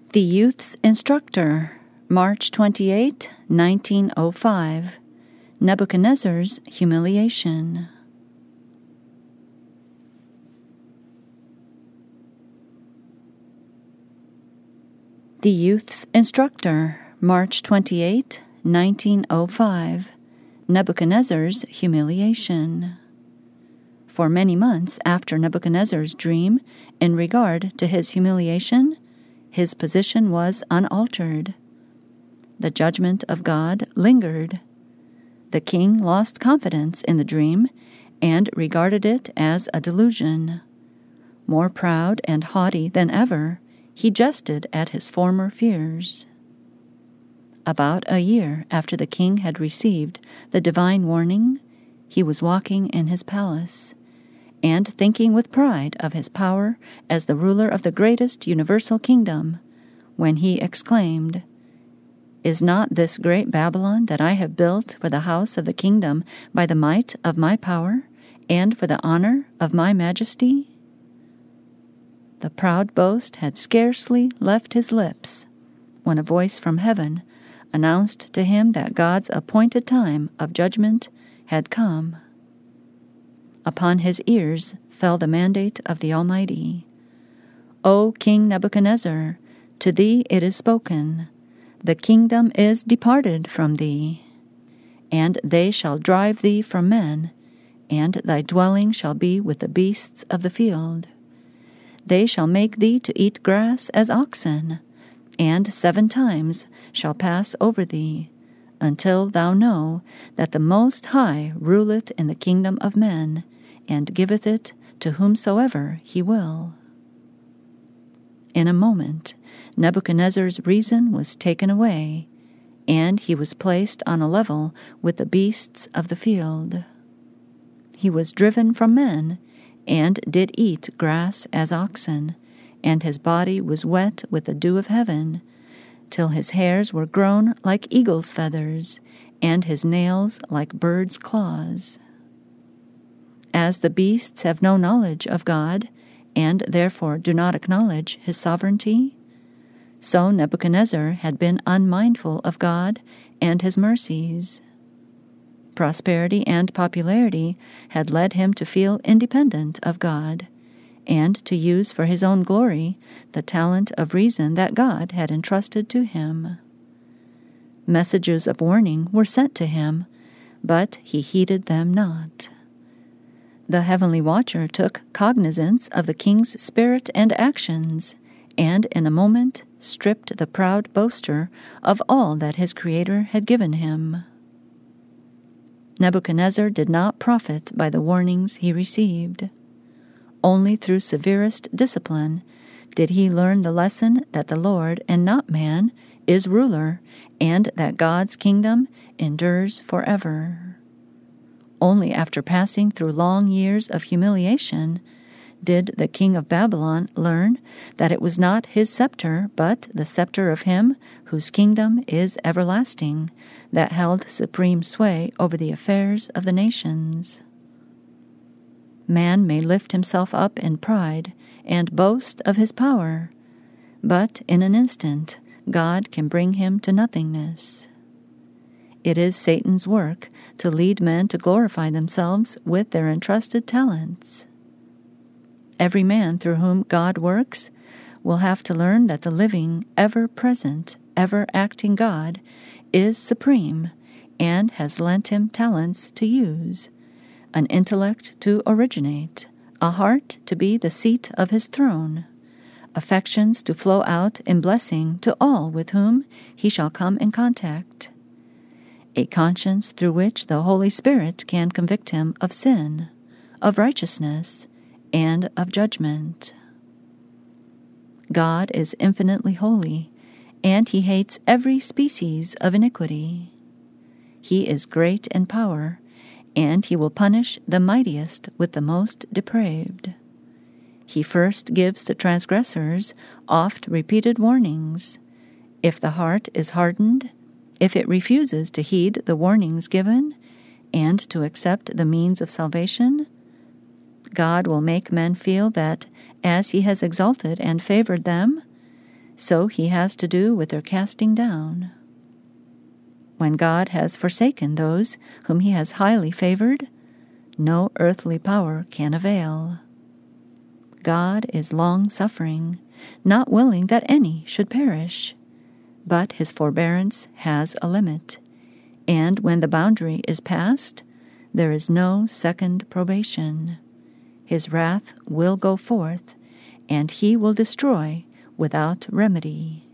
The Youth's Instructor, March 28, 1905. Nebuchadnezzar's Humiliation. The Youth's Instructor, March 28, 1905. Nebuchadnezzar's Humiliation. For many months after Nebuchadnezzar's dream in regard to his humiliation, his position was unaltered. The judgment of God lingered. The king lost confidence in the dream and regarded it as a delusion. More proud and haughty than ever, he jested at his former fears. About a year after the king had received the divine warning, he was walking in his palace, and thinking with pride of his power as the ruler of the greatest universal kingdom, when he exclaimed, "Is not this great Babylon that I have built for the house of the kingdom by the might of my power and for the honor of my majesty?" The proud boast had scarcely left his lips when a voice from heaven announced to him that God's appointed time of judgment had come. Upon his ears fell the mandate of the Almighty. "O King Nebuchadnezzar, to thee it is spoken, the kingdom is departed from thee, and they shall drive thee from men, and thy dwelling shall be with the beasts of the field. They shall make thee to eat grass as oxen, and 7 times shall pass over thee, until thou know that the Most High ruleth in the kingdom of men, and giveth it to whomsoever he will." In a moment, Nebuchadnezzar's reason was taken away, and he was placed on a level with the beasts of the field. He was driven from men, and did eat grass as oxen, and his body was wet with the dew of heaven, till his hairs were grown like eagle's feathers, and his nails like birds' claws. As the beasts have no knowledge of God, and therefore do not acknowledge his sovereignty, so Nebuchadnezzar had been unmindful of God and his mercies. Prosperity and popularity had led him to feel independent of God, and to use for his own glory the talent of reason that God had entrusted to him. Messages of warning were sent to him, but he heeded them not. The heavenly watcher took cognizance of the king's spirit and actions, and in a moment stripped the proud boaster of all that his Creator had given him. Nebuchadnezzar did not profit by the warnings he received. Only through severest discipline did he learn the lesson that the Lord, and not man, is ruler, and that God's kingdom endures forever. Only after passing through long years of humiliation did the king of Babylon learn that it was not his scepter, but the scepter of him whose kingdom is everlasting, that held supreme sway over the affairs of the nations. Man may lift himself up in pride and boast of his power, but in an instant God can bring him to nothingness. It is Satan's work to lead men to glorify themselves with their entrusted talents. Every man through whom God works will have to learn that the living, ever-present, ever-acting God is supreme and has lent him talents to use, an intellect to originate, a heart to be the seat of his throne, affections to flow out in blessing to all with whom he shall come in contact, a conscience through which the Holy Spirit can convict him of sin, of righteousness, and of judgment. God is infinitely holy, and he hates every species of iniquity. He is great in power, and he will punish the mightiest with the most depraved. He first gives to transgressors oft-repeated warnings. If the heart is hardened, if it refuses to heed the warnings given, and to accept the means of salvation, God will make men feel that, as he has exalted and favored them, so he has to do with their casting down. When God has forsaken those whom he has highly favored, no earthly power can avail. God is long-suffering, not willing that any should perish, but his forbearance has a limit, and when the boundary is passed, there is no second probation. His wrath will go forth, and he will destroy without remedy.